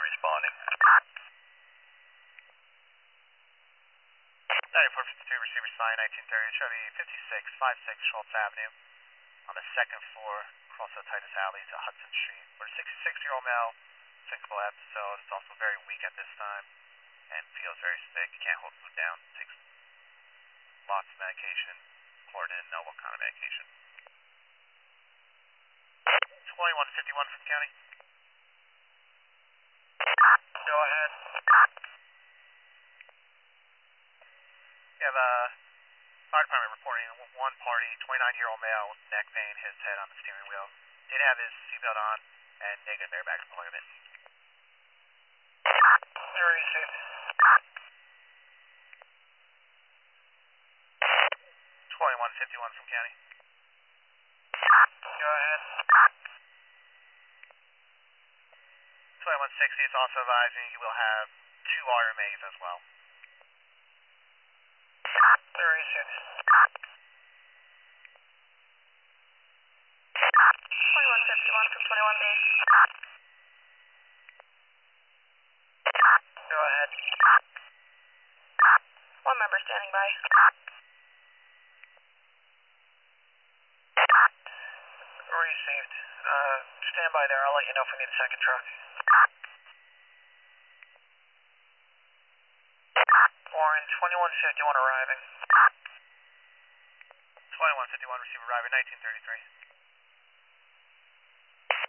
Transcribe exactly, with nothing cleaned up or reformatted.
responding. ninety-four fifty-two, receiver sign, nineteen thirty, show me fifty-six fifty-six Schultz Avenue on the second floor, across the Titus Alley to Hudson Street. We're a sixty-six-year-old male, syncopal episode. It's also very weak at this time and feels very sick. Can't hold food down. Takes lots of medication. Chlordin, know what kind of medication. twenty-one fifty-one from county. Go ahead. We have a fire department reporting one party, twenty-nine-year-old male with neck vein, hit his head on the steering wheel. Did have his seatbelt on and negative airbag deployment. Zero received. twenty-one fifty-one from county. Go ahead. twenty-one sixty is also advising you will have two R M As as well. Zero received. twenty-one fifty-one from twenty-one B. Go ahead. One member standing by. Received. Uh, stand by there. I'll let you know if we need a second truck. Orange, twenty-one fifty-one arriving. twenty-one fifty-one, receiver arriving, nineteen thirty-three.